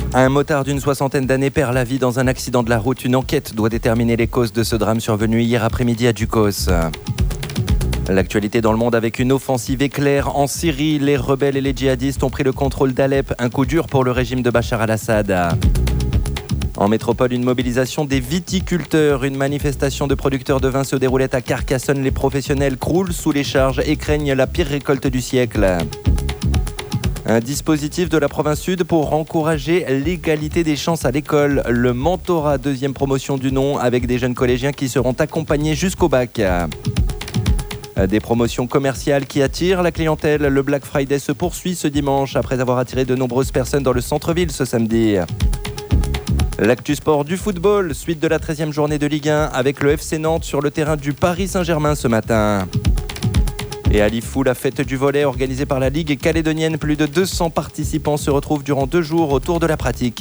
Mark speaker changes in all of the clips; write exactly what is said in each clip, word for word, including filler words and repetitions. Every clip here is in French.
Speaker 1: Un motard d'une soixantaine d'années perd la vie dans un accident de la route. Une enquête doit déterminer les causes de ce drame survenu hier après-midi à Ducos. L'actualité dans le monde avec une offensive éclair en Syrie. Les rebelles et les djihadistes ont pris le contrôle d'Alep. Un coup dur pour le régime de Bachar al-Assad. En métropole, une mobilisation des viticulteurs. Une manifestation de producteurs de vin se déroulait à Carcassonne. Les professionnels croulent sous les charges et craignent la pire récolte du siècle. Un dispositif de la province sud pour encourager l'égalité des chances à l'école. Le mentorat, deuxième promotion du nom, avec des jeunes collégiens qui seront accompagnés jusqu'au bac. Des promotions commerciales qui attirent la clientèle. Le Black Friday se poursuit ce dimanche après avoir attiré de nombreuses personnes dans le centre-ville ce samedi. L'actu sport du football, suite de la treizième journée de Ligue un avec le F C Nantes sur le terrain du Paris Saint-Germain ce matin. Et à Lifou, la fête du volley organisée par la Ligue calédonienne. Plus de deux cents participants se retrouvent durant deux jours autour de la pratique.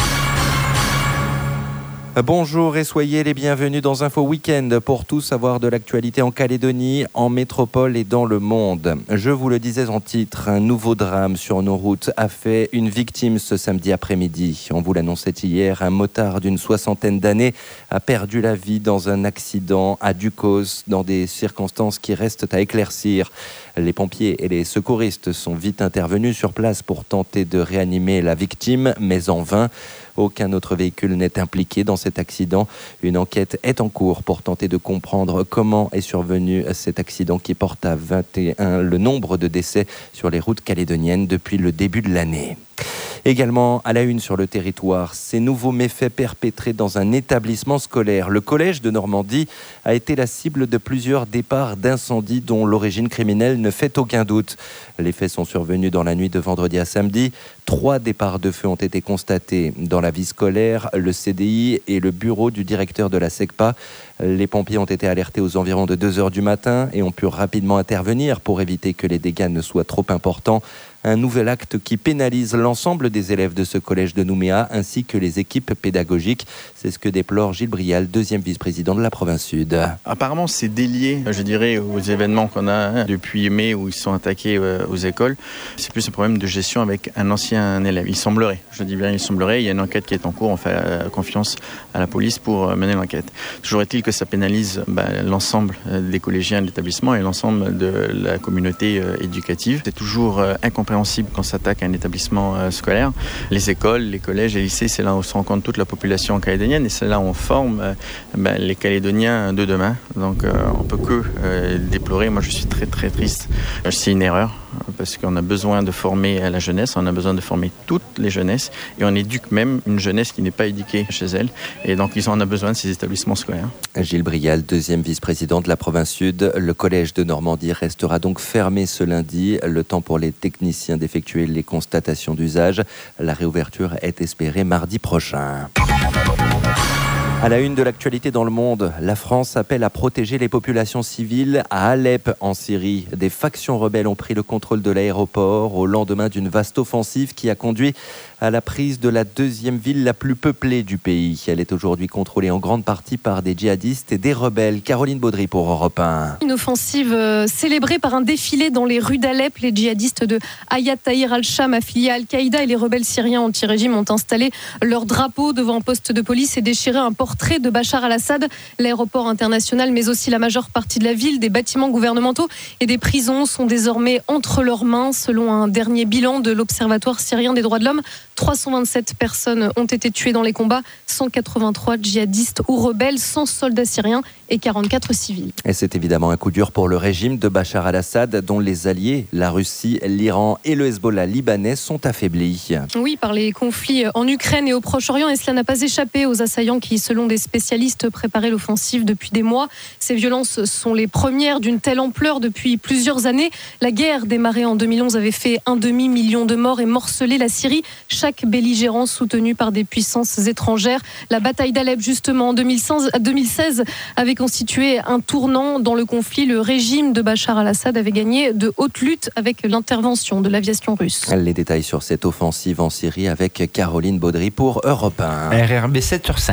Speaker 1: Bonjour et soyez les bienvenus dans Info Week-end pour tout savoir de l'actualité en Calédonie, en métropole et dans le monde. Je vous le disais en titre, un nouveau drame sur nos routes a fait une victime ce samedi après-midi. On vous l'annonçait hier, un motard d'une soixantaine d'années a perdu la vie dans un accident à Ducos, dans des circonstances qui restent à éclaircir. Les pompiers et les secouristes sont vite intervenus sur place pour tenter de réanimer la victime, mais en vain. Aucun autre véhicule n'est impliqué dans cet accident. Une enquête est en cours pour tenter de comprendre comment est survenu cet accident qui porte à vingt et un le nombre de décès sur les routes calédoniennes depuis le début de l'année. Également à la une sur le territoire, ces nouveaux méfaits perpétrés dans un établissement scolaire. Le collège de Normandie a été la cible de plusieurs départs d'incendie dont l'origine criminelle ne fait aucun doute. Les faits sont survenus dans la nuit de vendredi à samedi. Trois départs de feu ont été constatés dans la vie scolaire, le C D I et le bureau du directeur de la SECPA. Les pompiers ont été alertés aux environs de deux heures du matin et ont pu rapidement intervenir pour éviter que les dégâts ne soient trop importants. Un nouvel acte qui pénalise l'ensemble des élèves de ce collège de Nouméa ainsi que les équipes pédagogiques. C'est ce que déplore Gilles Brial, deuxième vice-président de la province sud.
Speaker 2: Apparemment, c'est délié, je dirais, aux événements qu'on a depuis mai où ils sont attaqués aux écoles. C'est plus un problème de gestion avec un ancien élève. Il semblerait, je dis bien il semblerait, il y a une enquête qui est en cours, on fait confiance à la police pour mener l'enquête. Toujours est-il que ça pénalise bah, l'ensemble des collégiens de l'établissement et l'ensemble de la communauté éducative. C'est toujours incompréhensible quand on s'attaque à un établissement euh, scolaire. Les écoles, les collèges, les lycées, c'est là où se rencontre toute la population calédonienne et c'est là où on forme euh, ben, les Calédoniens de demain. Donc euh, on peut que euh, déplorer. Moi je suis très très triste. C'est une erreur parce qu'on a besoin de former la jeunesse, on a besoin de former toutes les jeunesses et on éduque même une jeunesse qui n'est pas éduquée chez elle. Et donc on a besoin de ces établissements scolaires.
Speaker 1: Gilles Brial, deuxième vice-président de la province sud. Le collège de Normandie restera donc fermé ce lundi. Le temps pour les techniciens d'effectuer les constatations d'usage. La réouverture est espérée mardi prochain. À la une de l'actualité dans le monde, la France appelle à protéger les populations civiles à Alep, en Syrie. Des factions rebelles ont pris le contrôle de l'aéroport au lendemain d'une vaste offensive qui a conduit à la prise de la deuxième ville la plus peuplée du pays. Elle est aujourd'hui contrôlée en grande partie par des djihadistes et des rebelles. Caroline Baudry pour Europe un.
Speaker 3: Une offensive euh, célébrée par un défilé dans les rues d'Alep. Les djihadistes de Hayat Tahrir al-Sham, affiliés à Al-Qaïda, et les rebelles syriens anti-régime ont installé leur drapeau devant un poste de police et déchiré un portrait de Bachar al-Assad. L'aéroport international, mais aussi la majeure partie de la ville, des bâtiments gouvernementaux et des prisons sont désormais entre leurs mains. Selon un dernier bilan de l'Observatoire syrien des droits de l'homme, trois cent vingt-sept personnes ont été tuées dans les combats, cent quatre-vingt-trois djihadistes ou rebelles, cent soldats syriens et quarante-quatre civils.
Speaker 1: Et c'est évidemment un coup dur pour le régime de Bachar al-Assad, dont les alliés, la Russie, l'Iran et le Hezbollah libanais, sont affaiblis.
Speaker 3: Oui, par les conflits en Ukraine et au Proche-Orient, et cela n'a pas échappé aux assaillants qui, selon des spécialistes, préparaient l'offensive depuis des mois. Ces violences sont les premières d'une telle ampleur depuis plusieurs années. La guerre démarrée en deux mille onze avait fait un demi-million de morts et morcelé la Syrie. Chaque belligérant soutenu par des puissances étrangères. La bataille d'Alep, justement, en deux mille seize, avait constitué un tournant dans le conflit. Le régime de Bachar al-Assad avait gagné de haute lutte avec l'intervention de l'aviation russe.
Speaker 1: Les détails sur cette offensive en Syrie avec Caroline Baudry pour Europe un.
Speaker 4: R R B sept sur cinq.
Speaker 1: À la une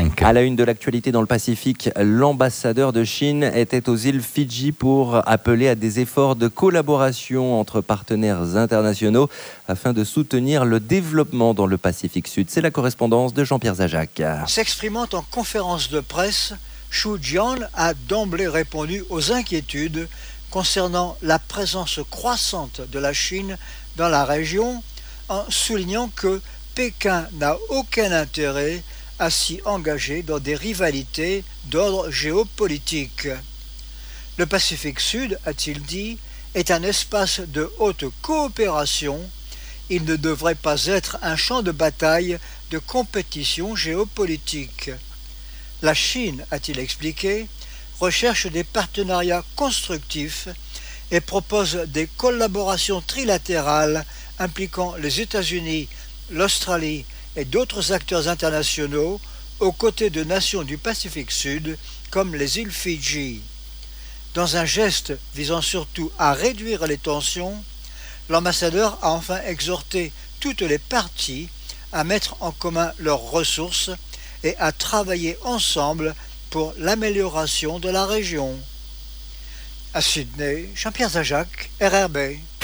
Speaker 1: une de l'actualité dans le Pacifique, l'ambassadeur de Chine était aux îles Fidji pour appeler à des efforts de collaboration entre partenaires internationaux afin de soutenir le développement dans le Pacifique Sud. C'est la correspondance de Jean-Pierre Zajac.
Speaker 4: S'exprimant en conférence de presse, Xu Jian a d'emblée répondu aux inquiétudes concernant la présence croissante de la Chine dans la région, en soulignant que Pékin n'a aucun intérêt à s'y engager dans des rivalités d'ordre géopolitique. Le Pacifique Sud, a-t-il dit, est un espace de haute coopération. Il ne devrait pas être un champ de bataille de compétition géopolitique. La Chine, a-t-il expliqué, recherche des partenariats constructifs et propose des collaborations trilatérales impliquant les États-Unis, l'Australie et d'autres acteurs internationaux aux côtés de nations du Pacifique Sud comme les îles Fidji. Dans un geste visant surtout à réduire les tensions, l'ambassadeur a enfin exhorté toutes les parties à mettre en commun leurs ressources et à travailler ensemble pour l'amélioration de la région. À Sydney, Jean-Pierre Zajac, R R B.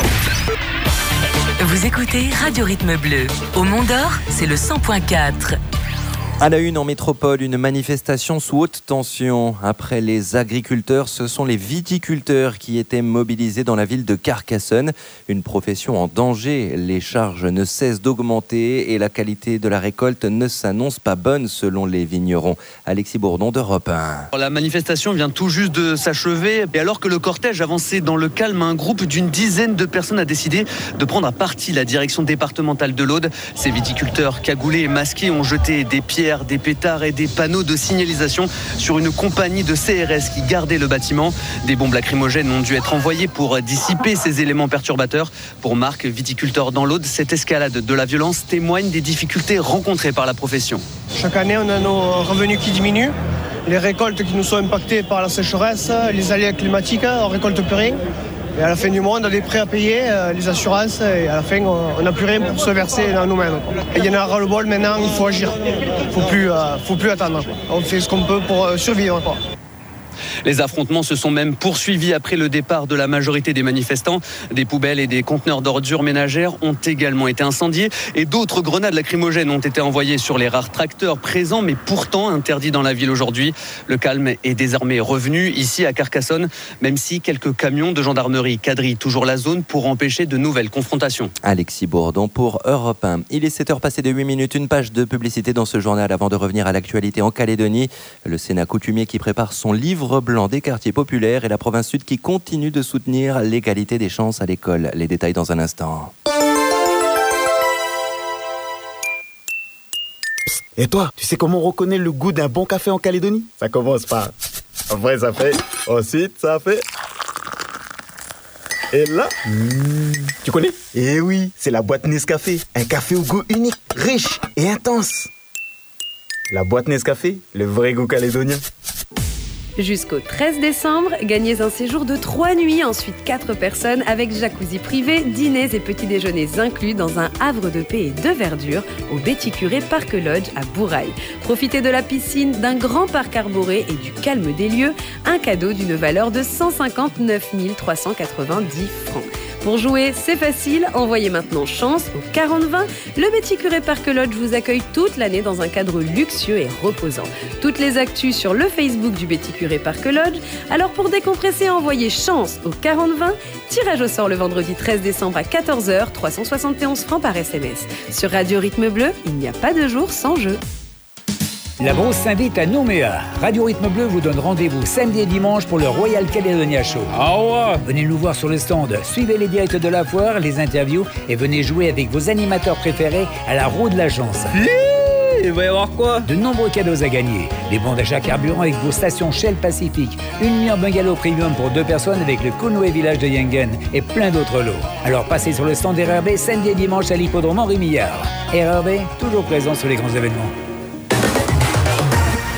Speaker 5: Vous écoutez Radio Rythme Bleu. Au Mont-d'Or, c'est le cent point quatre.
Speaker 1: À la une en métropole, une manifestation sous haute tension. Après les agriculteurs, ce sont les viticulteurs qui étaient mobilisés dans la ville de Carcassonne. Une profession en danger. Les charges ne cessent d'augmenter et la qualité de la récolte ne s'annonce pas bonne selon les vignerons. Alexis Bourdon d'Europe un.
Speaker 6: La manifestation vient tout juste de s'achever et alors que le cortège avançait dans le calme, un groupe d'une dizaine de personnes a décidé de prendre à partie la direction départementale de l'Aude. Ces viticulteurs cagoulés et masqués ont jeté des pierres, des pétards et des panneaux de signalisation sur une compagnie de C R S qui gardait le bâtiment. Des bombes lacrymogènes ont dû être envoyées pour dissiper ces éléments perturbateurs. Pour Marc, viticulteur dans l'Aude, cette escalade de la violence témoigne des difficultés rencontrées par la profession.
Speaker 7: Chaque année, on a nos revenus qui diminuent, les récoltes qui nous sont impactées par la sécheresse, les aléas climatiques, on ne récolte plus rien. Et à la fin du mois, on a des prêts à payer, euh, les assurances, et à la fin, on n'a plus rien pour se verser dans nous-mêmes. Il y en a ras-le-bol, maintenant, il faut agir. Il ne faut plus, euh, faut plus attendre. On fait ce qu'on peut pour euh, survivre. Quoi.
Speaker 6: Les affrontements se sont même poursuivis après le départ de la majorité des manifestants. Des poubelles et des conteneurs d'ordures ménagères ont également été incendiés et d'autres grenades lacrymogènes ont été envoyées sur les rares tracteurs présents mais pourtant interdits dans la ville aujourd'hui. Le calme est désormais revenu ici à Carcassonne, même si quelques camions de gendarmerie quadrillent toujours la zone pour empêcher de nouvelles confrontations.
Speaker 1: Alexis Bourdon pour Europe un. Il est sept heures passées de huit minutes, une page de publicité dans ce journal avant de revenir à l'actualité en Calédonie. Le Sénat coutumier qui prépare son livre blanc des quartiers populaires et la province sud qui continue de soutenir l'égalité des chances à l'école. Les détails dans un instant.
Speaker 8: Et toi, tu sais comment on reconnaît le goût d'un bon café en Calédonie? Ça commence par... Après ça fait... Ensuite ça fait... Et là... Mmh. Tu connais? Eh oui, c'est la boîte Nescafé. Un café au goût unique, riche et intense. La boîte Nescafé, le vrai goût calédonien.
Speaker 9: Jusqu'au treize décembre, gagnez un séjour de trois nuits, ensuite quatre personnes avec jacuzzi privé, dîners et petits déjeuners inclus dans un havre de paix et de verdure au Béticuré Park Lodge à Bourail. Profitez de la piscine, d'un grand parc arboré et du calme des lieux, un cadeau d'une valeur de cent cinquante-neuf mille trois cent quatre-vingt-dix francs. Pour jouer, c'est facile, envoyez maintenant chance au quarante vingt. Le Béticuré Park Lodge vous accueille toute l'année dans un cadre luxueux et reposant. Toutes les actus sur le Facebook du Béticuré Park Lodge. Alors pour décompresser, envoyez chance au quarante vingt. Tirage au sort le vendredi treize décembre à quatorze heures, trois cent soixante et onze francs par S M S. Sur Radio Rythme Bleu, il n'y a pas de jour sans jeu.
Speaker 10: La Brosse s'invite à Nouméa. Radio Rythme Bleu vous donne rendez-vous samedi et dimanche pour le Royal Caledonia Show. Ah ouais! Venez nous voir sur le stand, suivez les directs de la foire, les interviews et venez jouer avec vos animateurs préférés à la roue de la chance. Il va y avoir quoi? De nombreux cadeaux à gagner. Des bons d'achat carburant avec vos stations Shell Pacifique, une nuit en bungalow premium pour deux personnes avec le Konoe Village de Yengen et plein d'autres lots. Alors passez sur le stand R R B samedi et dimanche à l'hippodrome Henri Millard. R R B, toujours présent sur les grands événements.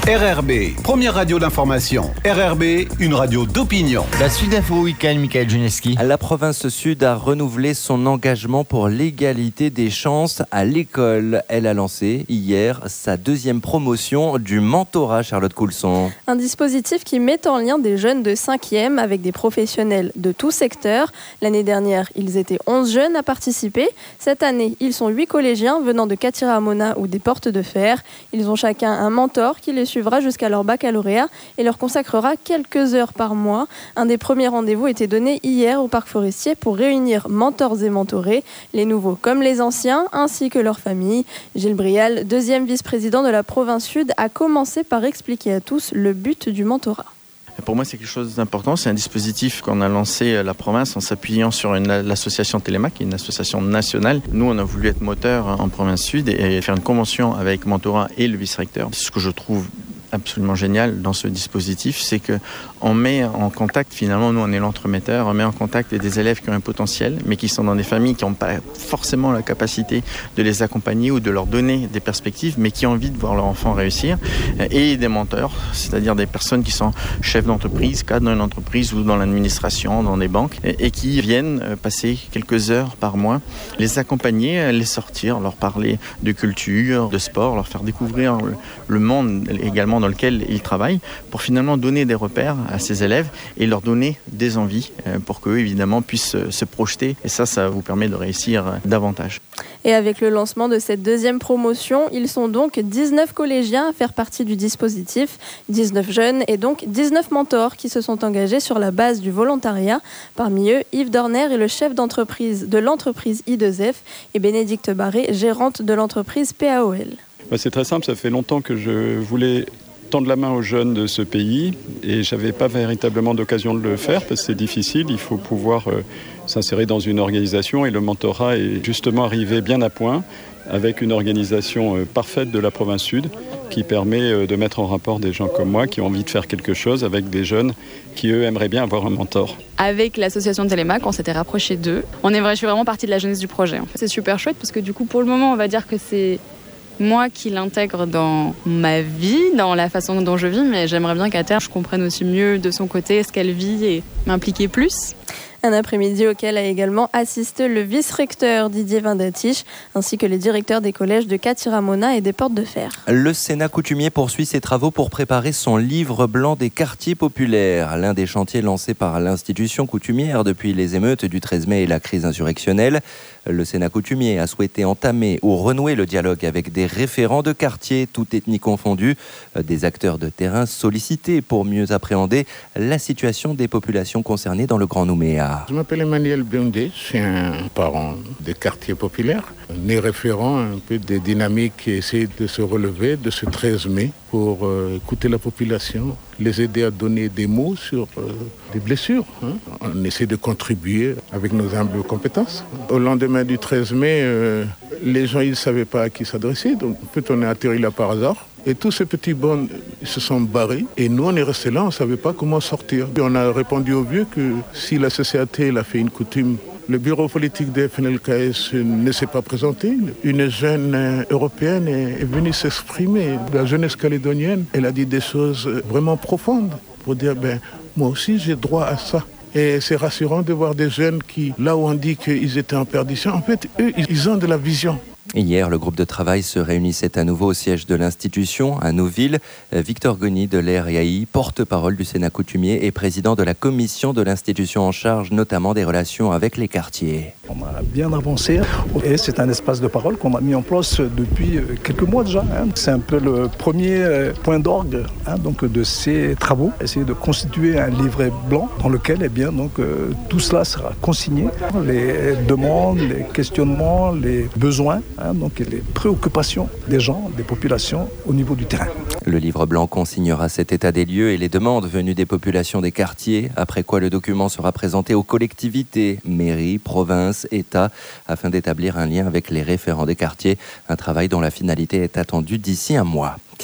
Speaker 11: R R B, première radio d'information. R R B, une radio d'opinion.
Speaker 12: La suite d'Info Week-end, Michael Juneski.
Speaker 1: La province Sud a renouvelé son engagement pour l'égalité des chances à l'école. Elle a lancé hier sa deuxième promotion du mentorat, Charlotte Coulson.
Speaker 13: Un dispositif qui met en lien des jeunes de cinquième avec des professionnels de tout secteur. L'année dernière, ils étaient onze jeunes à participer. Cette année, ils sont huit collégiens venant de Catira-Mona ou des Portes de Fer. Ils ont chacun un mentor qui les suivra jusqu'à leur baccalauréat et leur consacrera quelques heures par mois. Un des premiers rendez-vous était donné hier au Parc Forestier pour réunir mentors et mentorés, les nouveaux comme les anciens, ainsi que leurs familles. Gilles Brial, deuxième vice-président de la province Sud, a commencé par expliquer à tous le but du mentorat.
Speaker 2: Pour moi, c'est quelque chose d'important. C'est un dispositif qu'on a lancé à la province en s'appuyant sur une, l'association Télémac, qui est une association nationale. Nous, on a voulu être moteur en province Sud et faire une convention avec Mentorat et le vice-recteur. Ce que je trouve absolument génial dans ce dispositif, c'est qu'on met en contact, finalement, nous on est l'entremetteur, on met en contact des élèves qui ont un potentiel, mais qui sont dans des familles qui n'ont pas forcément la capacité de les accompagner ou de leur donner des perspectives, mais qui ont envie de voir leur enfant réussir, et des mentors, c'est-à-dire des personnes qui sont chefs d'entreprise, cadres dans une entreprise ou dans l'administration, dans des banques, et, et qui viennent passer quelques heures par mois, les accompagner, les sortir, leur parler de culture, de sport, leur faire découvrir le, le monde également dans lequel ils travaillent, pour finalement donner des repères à ces élèves et leur donner des envies pour qu'eux, évidemment, puissent se projeter. Et ça, ça vous permet de réussir davantage.
Speaker 13: Et avec le lancement de cette deuxième promotion, ils sont donc dix-neuf collégiens à faire partie du dispositif, dix-neuf jeunes et donc dix-neuf mentors qui se sont engagés sur la base du volontariat. Parmi eux, Yves Dorner est le chef d'entreprise de l'entreprise I deux F et Bénédicte Barré, gérante de l'entreprise P A O L.
Speaker 14: Bah, c'est très simple, ça fait longtemps que je voulais tendre la main aux jeunes de ce pays et je n'avais pas véritablement d'occasion de le faire parce que c'est difficile, il faut pouvoir euh, s'insérer dans une organisation et le mentorat est justement arrivé bien à point avec une organisation euh, parfaite de la province Sud qui permet euh, de mettre en rapport des gens comme moi qui ont envie de faire quelque chose avec des jeunes qui eux aimeraient bien avoir un mentor.
Speaker 15: Avec l'association Télémac, on s'était rapproché d'eux. On est vrai, je suis vraiment partie de la jeunesse du projet. En fait. C'est super chouette parce que du coup pour le moment on va dire que c'est moi qui l'intègre dans ma vie, dans la façon dont je vis, mais j'aimerais bien qu'à terme, je comprenne aussi mieux de son côté ce qu'elle vit et m'impliquer plus.
Speaker 13: Un après-midi auquel a également assisté le vice-recteur Didier Vindatich, ainsi que les directeurs des collèges de Catira-Mona et des Portes de Fer.
Speaker 1: Le Sénat coutumier poursuit ses travaux pour préparer son livre blanc des quartiers populaires. L'un des chantiers lancés par l'institution coutumière depuis les émeutes du treize mai et la crise insurrectionnelle. Le Sénat coutumier a souhaité entamer ou renouer le dialogue avec des référents de quartier, toutes ethnies confondues, des acteurs de terrain sollicités pour mieux appréhender la situation des populations concernées dans le Grand Nouméa.
Speaker 16: Je m'appelle Emmanuel Biondé, je suis un parent des quartiers populaires, né référent un peu des dynamiques qui essaient de se relever de ce treize mai pour euh, écouter la population, les aider à donner des mots sur euh, des blessures. Hein. On essaie de contribuer avec nos humbles compétences. Au lendemain du treize mai, euh, les gens ils ne savaient pas à qui s'adresser, donc en fait on est atterri là par hasard. Et tous ces petits bons se sont barrés. Et nous, on est restés là, on ne savait pas comment sortir. Et on a répondu aux vieux que si la C C A T elle a fait une coutume, le bureau politique des F N L K S ne s'est pas présenté. Une jeune européenne est venue s'exprimer. La jeunesse calédonienne, elle a dit des choses vraiment profondes pour dire, ben, moi aussi j'ai droit à ça. Et c'est rassurant de voir des jeunes qui, là où on dit qu'ils étaient en perdition, en fait, eux, ils ont de la vision.
Speaker 1: Hier, le groupe de travail se réunissait à nouveau au siège de l'institution, à Nouville. Victor Goni de l'E R I A I, porte-parole du Sénat coutumier et président de la commission de l'institution en charge notamment des relations avec les quartiers.
Speaker 17: On a bien avancé et c'est un espace de parole qu'on a mis en place depuis quelques mois déjà. Hein. C'est un peu le premier point d'orgue hein, donc de ces travaux. Essayer de constituer un livret blanc dans lequel eh bien, donc, euh, tout cela sera consigné. Les demandes, les questionnements, les besoins. Hein, donc les préoccupations des gens, des populations au niveau du terrain.
Speaker 1: Le livre blanc consignera cet état des lieux et les demandes venues des populations des quartiers, après quoi le document sera présenté aux collectivités, mairies, provinces, États, afin d'établir un lien avec les référents des quartiers, un travail dont la finalité est attendue d'ici un mois.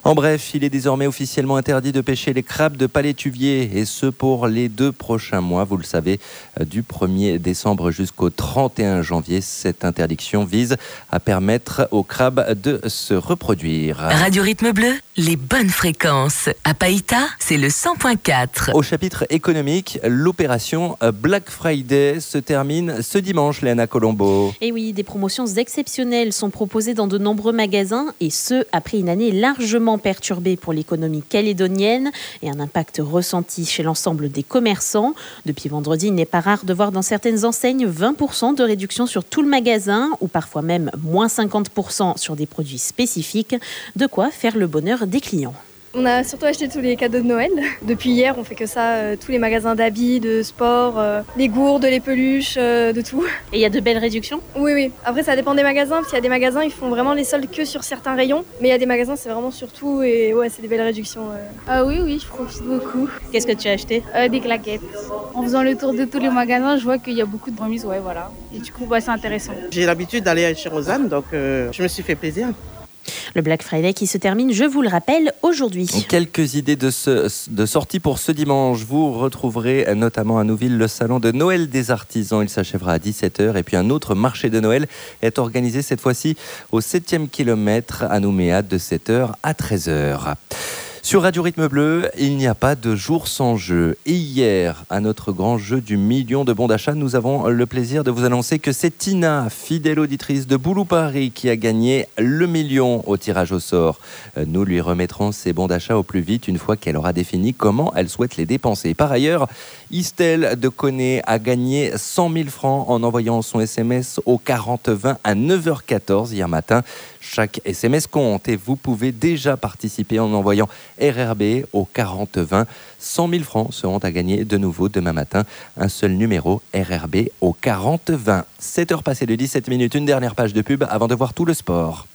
Speaker 1: En bref, il est désormais officiellement interdit de pêcher les crabes de palétuvier, et ce pour les deux prochains mois. Vous le savez, du premier décembre jusqu'au trente et un janvier. Cette interdiction vise à permettre aux crabes de se reproduire.
Speaker 5: Radio Rythme Bleu, les bonnes fréquences. À Païta, c'est le cent point quatre.
Speaker 1: Au chapitre économique, l'opération Black Friday se termine ce dimanche, Léana Colombo.
Speaker 18: Et oui, des promotions exceptionnelles sont proposées dans de nombreux magasins, et ce, après une année largement perturbée pour l'économie calédonienne et un impact ressenti chez l'ensemble des commerçants. Depuis vendredi, il n'est pas rare de voir dans certaines enseignes vingt pour cent de réduction sur tout le magasin, ou parfois même moins cinquante pour cent sur des produits spécifiques, de quoi faire le bonheur des clients.
Speaker 19: On a surtout acheté tous les cadeaux de Noël. Depuis hier, on fait que ça, euh, tous les magasins d'habits, de sport, euh, les gourdes, les peluches, euh, de tout.
Speaker 18: Et il y a de belles réductions ?
Speaker 19: Oui, oui. Après, ça dépend des magasins, parce qu'il y a des magasins, ils font vraiment les soldes que sur certains rayons. Mais il y a des magasins, c'est vraiment sur tout, et ouais, c'est des belles réductions. Euh.
Speaker 20: Ah oui, oui, je profite beaucoup.
Speaker 18: Qu'est-ce que tu as acheté ?
Speaker 20: euh, Des claquettes. En faisant le tour de tous les magasins, je vois qu'il y a beaucoup de remises, ouais, voilà. Et du coup, bah, c'est intéressant.
Speaker 21: J'ai l'habitude d'aller chez Rosanne, donc euh, je me suis fait plaisir.
Speaker 18: Le Black Friday qui se termine, je vous le rappelle, aujourd'hui.
Speaker 1: Quelques idées de, ce, de sortie pour ce dimanche. Vous retrouverez notamment à Nouville le salon de Noël des artisans. Il s'achèvera à dix-sept heures. Et puis un autre marché de Noël est organisé cette fois-ci au septième kilomètre à Nouméa de sept heures à treize heures. Sur Radio Rythme Bleu, il n'y a pas de jour sans jeu. Et hier, à notre grand jeu du million de bons d'achat, nous avons le plaisir de vous annoncer que c'est Tina, fidèle auditrice de Boulou Paris, qui a gagné le million au tirage au sort. Nous lui remettrons ses bons d'achat au plus vite une fois qu'elle aura défini comment elle souhaite les dépenser. Par ailleurs, Istel de Coné a gagné cent mille francs en envoyant son S M S au quarante vingt à neuf heures quatorze hier matin. Chaque S M S compte et vous pouvez déjà participer en envoyant R R B au quarante vingt. cent mille francs seront à gagner de nouveau demain matin. Un seul numéro, R R B au quarante vingt. sept heures passées de dix-sept minutes, une dernière page de pub avant de voir tout le sport.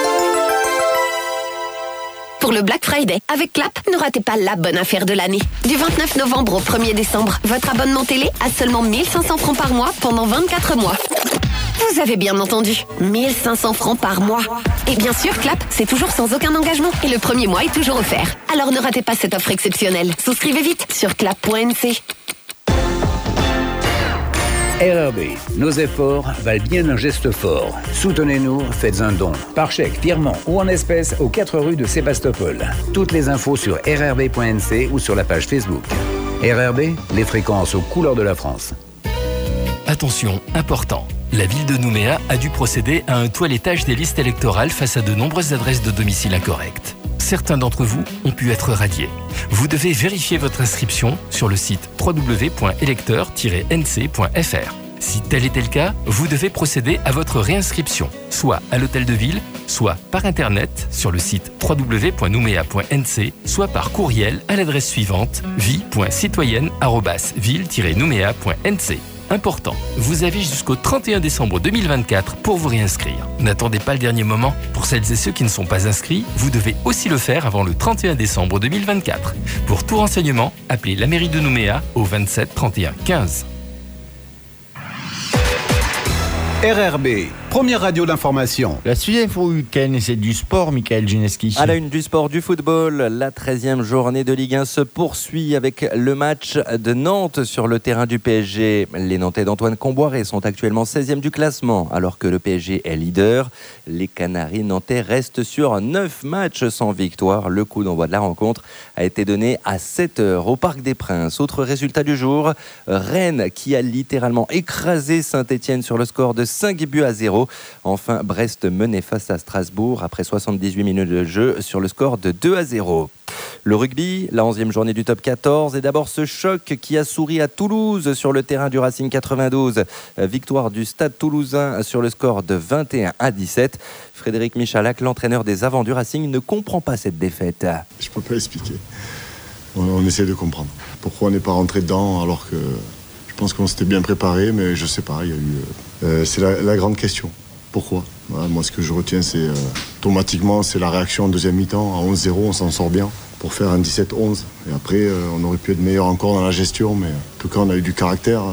Speaker 22: Pour le Black Friday, avec Clap, ne ratez pas la bonne affaire de l'année. Du vingt-neuf novembre au premier décembre, votre abonnement télé à seulement mille cinq cents francs par mois pendant vingt-quatre mois. Vous avez bien entendu, mille cinq cents francs par mois. Et bien sûr, Clap, c'est toujours sans aucun engagement. Et le premier mois est toujours offert. Alors ne ratez pas cette offre exceptionnelle. Souscrivez vite sur clap point n c.
Speaker 10: R R B, nos efforts valent bien un geste fort. Soutenez-nous, faites un don. Par chèque, virement ou en espèces aux quatre rues de Sébastopol. Toutes les infos sur r r b point n c ou sur la page Facebook. R R B, les fréquences aux couleurs de la France.
Speaker 23: Attention, important. La ville de Nouméa a dû procéder à un toilettage des listes électorales face à de nombreuses adresses de domicile incorrectes. Certains d'entre vous ont pu être radiés. Vous devez vérifier votre inscription sur le site w w w point électeur tiret n c point f r. Si tel était le cas, vous devez procéder à votre réinscription, soit à l'hôtel de ville, soit par internet sur le site w w w point nouméa point n c, soit par courriel à l'adresse suivante vie point citoyenne arobase ville tiret nouméa point n c. Important, vous avez jusqu'au trente et un décembre deux mille vingt-quatre pour vous réinscrire. N'attendez pas le dernier moment. Pour celles et ceux qui ne sont pas inscrits, vous devez aussi le faire avant le trente et un décembre deux mille vingt-quatre. Pour tout renseignement, appelez la mairie de Nouméa au vingt-sept trente et un quinze.
Speaker 11: R R B, première radio d'information.
Speaker 12: La suite info week-end, c'est du sport, Michael Gineski.
Speaker 1: À la une du sport, du football, la treizième journée de Ligue un se poursuit avec le match de Nantes sur le terrain du P S G. Les Nantais d'Antoine Comboiré sont actuellement seizième du classement, alors que le P S G est leader. Les Canaries nantais restent sur neuf matchs sans victoire. Le coup d'envoi de la rencontre a été donné à sept heures au Parc des Princes. Autre résultat du jour, Rennes qui a littéralement écrasé Saint-Etienne sur le score de cinq buts à zéro. Enfin, Brest menait face à Strasbourg après soixante-dix-huit minutes de jeu sur le score de deux à zéro. Le rugby, la onzième journée du top quatorze, et d'abord ce choc qui a souri à Toulouse sur le terrain du Racing quatre-vingt-douze. Victoire du Stade Toulousain sur le score de vingt et un à dix-sept. Frédéric Michalak, l'entraîneur des avants du Racing, ne comprend pas cette défaite.
Speaker 24: Je ne peux pas expliquer. On, on essaie de comprendre. Pourquoi on n'est pas rentré dedans alors que je pense qu'on s'était bien préparé, mais je ne sais pas, il y a eu... Euh, c'est la, la grande question. Pourquoi ? Voilà, moi, ce que je retiens, c'est euh, automatiquement, c'est la réaction en deuxième mi-temps. À onze zéro, on s'en sort bien pour faire un dix-sept onze. Et après, euh, on aurait pu être meilleur encore dans la gestion, mais en tout cas, on a eu du caractère.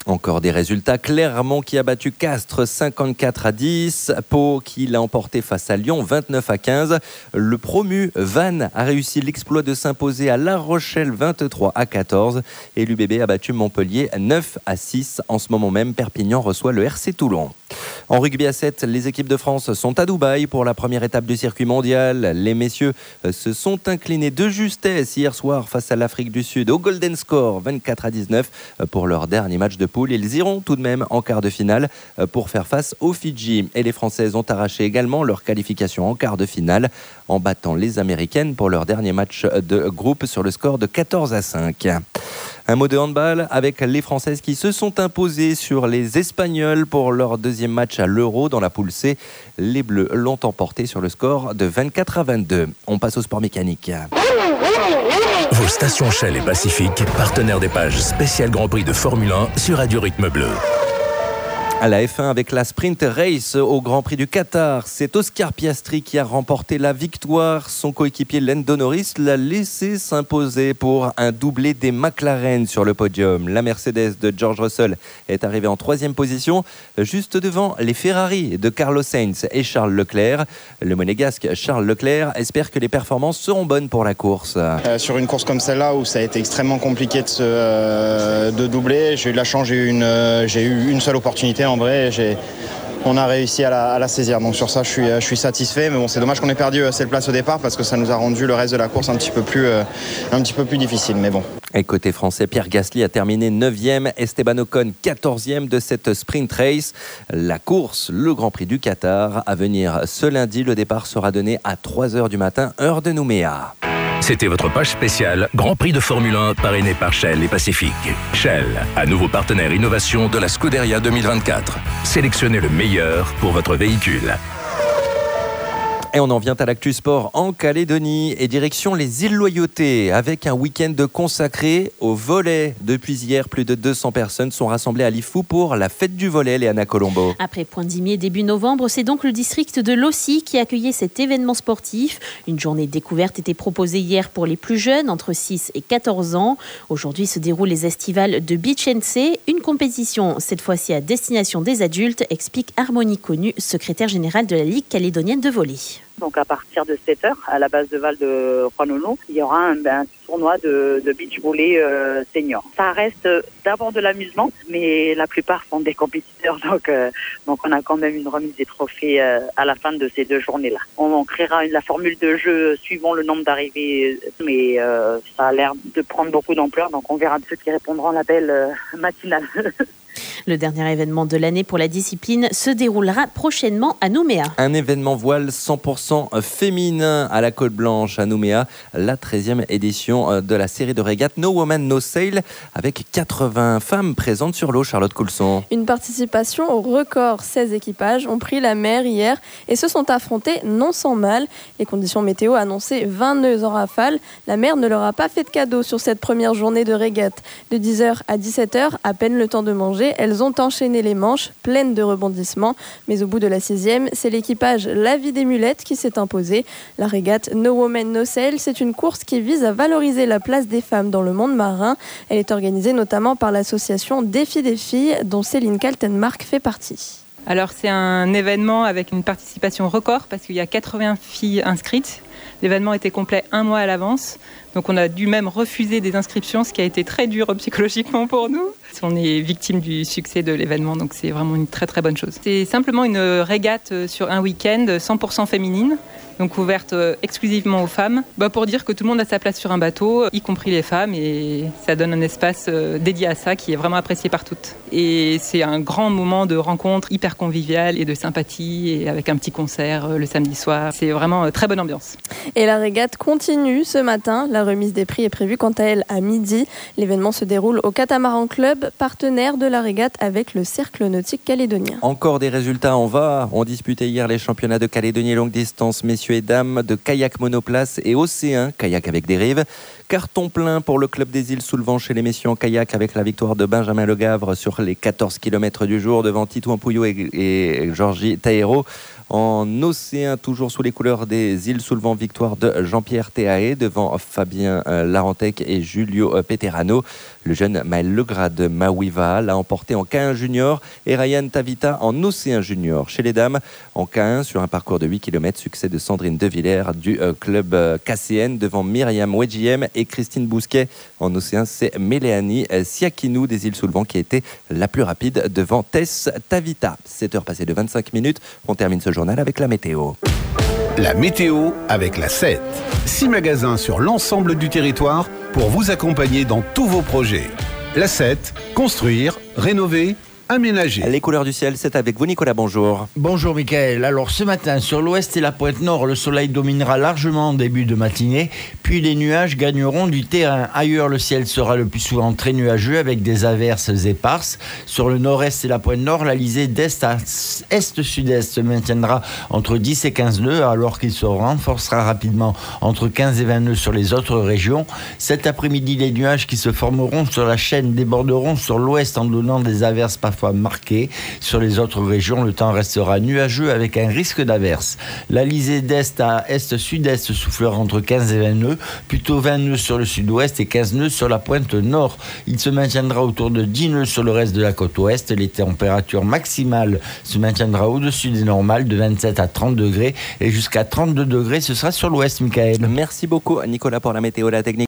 Speaker 1: Encore des résultats. Clermont qui a battu Castres cinquante-quatre à dix. Pau qui l'a emporté face à Lyon vingt-neuf à quinze. Le promu Vannes a réussi l'exploit de s'imposer à La Rochelle vingt-trois à quatorze. Et l'U B B a battu Montpellier neuf à six. En ce moment même, Perpignan reçoit le R C Toulon. En rugby à sept, les équipes de France sont à Dubaï pour la première étape du circuit mondial. Les messieurs se sont inclinés de justesse hier soir face à l'Afrique du Sud au Golden Score vingt-quatre à dix-neuf pour leur dernier match de poule. Ils iront tout de même en quart de finale pour faire face aux Fidji. Et les Françaises ont arraché également leur qualification en quart de finale en battant les Américaines pour leur dernier match de groupe sur le score de quatorze à cinq. Un mot de handball avec les Françaises qui se sont imposées sur les Espagnols pour leur deuxième match à l'Euro dans la poule C. Les Bleus l'ont emporté sur le score de vingt-quatre à vingt-deux. On passe au sport mécanique.
Speaker 3: Vos stations Shell et Pacifique, partenaires des pages spéciales Grand Prix de Formule un sur Radio Rythme Bleu.
Speaker 1: À la F un avec la Sprint Race au Grand Prix du Qatar, c'est Oscar Piastri qui a remporté la victoire. Son coéquipier Lando Norris l'a laissé s'imposer pour un doublé des McLaren sur le podium. La Mercedes de George Russell est arrivée en troisième position, juste devant les Ferrari de Carlos Sainz et Charles Leclerc. Le monégasque Charles Leclerc espère que les performances seront bonnes pour la course.
Speaker 4: Euh, sur une course comme celle-là où ça a été extrêmement compliqué de, se, euh, de doubler, j'ai eu de la chance, j'ai eu une, euh, j'ai eu une seule opportunité. En vrai, j'ai, on a réussi à la, à la saisir. Donc sur ça, je suis, je suis satisfait. Mais bon, c'est dommage qu'on ait perdu cette place au départ parce que ça nous a rendu le reste de la course un petit peu plus, euh, un petit peu plus difficile. Mais bon.
Speaker 1: Et côté français, Pierre Gasly a terminé neuvième, Esteban Ocon quatorzième de cette sprint race. La course, le Grand Prix du Qatar, à venir ce lundi. Le départ sera donné à trois heures du matin, heure de Nouméa.
Speaker 3: C'était votre page spéciale Grand Prix de Formule un parrainé par Shell et Pacifique. Shell, à nouveau partenaire innovation de la Scuderia deux mille vingt-quatre. Sélectionnez le meilleur pour votre véhicule.
Speaker 1: Et on en vient à l'actu sport en Calédonie et direction les îles Loyauté avec un week-end consacré au volley. Depuis hier, plus de deux cents personnes sont rassemblées à Lifou pour la fête du volley, Léana Colombo.
Speaker 18: Après Pointe-Dimier début novembre, c'est donc le district de Lossy qui accueillait cet événement sportif. Une journée découverte était proposée hier pour les plus jeunes, entre six et quatorze ans. Aujourd'hui se déroulent les estivales de Beach N C, une compétition cette fois-ci à destination des adultes, explique Harmonie Connu, secrétaire générale de la Ligue calédonienne de volley.
Speaker 6: Donc à partir de sept heures, à la base de Val de Croix-Nono, il y aura un, un tournoi de, de beach volley euh, senior. Ça reste d'abord de l'amusement, mais la plupart sont des compétiteurs, donc, euh, donc on a quand même une remise des trophées euh, à la fin de ces deux journées-là. On, on créera une, la formule de jeu suivant le nombre d'arrivées, mais euh, ça a l'air de prendre beaucoup d'ampleur, donc on verra ceux qui répondront à l'appel euh, matinal.
Speaker 18: Le dernier événement de l'année pour la discipline se déroulera prochainement à Nouméa.
Speaker 1: Un événement voile cent pour cent féminin à la Côte Blanche à Nouméa, la treizième édition de la série de régates No Woman No Sail avec quatre-vingts femmes présentes sur l'eau. Charlotte Coulson.
Speaker 13: Une participation au record. seize équipages ont pris la mer hier et se sont affrontés non sans mal. Les conditions météo annonçaient vingt nœuds en rafale. La mer ne leur a pas fait de cadeau sur cette première journée de régate. De dix heures à dix-sept heures, à peine le temps de manger, elles ont enchaîné les manches, pleines de rebondissements. Mais au bout de la sixième, c'est l'équipage La Vie des Mulettes qui s'est imposé. La régate No Woman No Sail, c'est une course qui vise à valoriser la place des femmes dans le monde marin. Elle est organisée notamment par l'association Défi des filles, dont Céline Kaltenmark fait partie.
Speaker 7: Alors c'est un événement avec une participation record parce qu'il y a quatre-vingts filles inscrites. L'événement était complet un mois à l'avance. Donc on a dû même refuser des inscriptions, ce qui a été très dur psychologiquement pour nous. On est victime du succès de l'événement, donc c'est vraiment une très très bonne chose. C'est simplement une régate sur un week-end cent pour cent féminine, donc ouverte exclusivement aux femmes, bah pour dire que tout le monde a sa place sur un bateau, y compris les femmes, et ça donne un espace dédié à ça qui est vraiment apprécié par toutes. Et c'est un grand moment de rencontre hyper convivial et de sympathie, et avec un petit concert le samedi soir. C'est vraiment très bonne ambiance.
Speaker 13: Et la régate continue ce matin. La remise des prix est prévue quant à elle à midi. L'événement se déroule au Catamaran Club, partenaire de la régate avec le Cercle Nautique Calédonien.
Speaker 1: Encore des résultats en va. On disputait hier les championnats de Calédonie longue distance, messieurs et dames, de kayak monoplace et océan, kayak avec dérive. Carton plein pour le club des îles Soulevant chez les messieurs en kayak avec la victoire de Benjamin Le Gavre sur les quatorze kilomètres du jour devant Titouan Pouillot et, et Georgie Taïro. En océan, toujours sous les couleurs des îles, sous le vent, victoire de Jean-Pierre Théaé devant Fabien Larentec et Julio Peterano. Le jeune Maël Legras de Mawiva l'a emporté en K un junior et Ryan Tavita en océan junior. Chez les dames, en K un, sur un parcours de huit kilomètres, succès de Sandrine Devillers du club K C N devant Myriam Wedjiem et Christine Bousquet. En océan, c'est Méléanie Siakinou des îles sous le vent qui a été la plus rapide devant Tess Tavita. sept heures passées de vingt-cinq minutes. On termine ce journal avec la météo.
Speaker 11: La météo avec la sept. Six magasins sur l'ensemble du territoire pour vous accompagner dans tous vos projets. La sept, construire, rénover, aménager.
Speaker 1: Les couleurs du ciel, c'est avec vous Nicolas, bonjour.
Speaker 12: Bonjour Mickaël. Alors ce matin, sur l'ouest et la pointe nord, le soleil dominera largement en début de matinée, puis les nuages gagneront du terrain. Ailleurs, le ciel sera le plus souvent très nuageux avec des averses éparses. Sur le nord-est et la pointe nord, l'alizé d'est à est-sud-est se maintiendra entre dix et quinze nœuds, alors qu'il se renforcera rapidement entre quinze et vingt nœuds sur les autres régions. Cet après-midi, les nuages qui se formeront sur la chaîne déborderont sur l'ouest en donnant des averses parfois marqué. Sur les autres régions, le temps restera nuageux avec un risque d'averse. L'alizé d'est à est-sud-est soufflera entre quinze et vingt nœuds, plutôt vingt nœuds sur le sud-ouest et quinze nœuds sur la pointe nord. Il se maintiendra autour de dix nœuds sur le reste de la côte ouest. Les températures maximales se maintiendra au-dessus des normales de vingt-sept à trente degrés et jusqu'à trente-deux degrés, ce sera sur l'ouest, Mickaël.
Speaker 1: Merci beaucoup Nicolas pour la météo, la technique.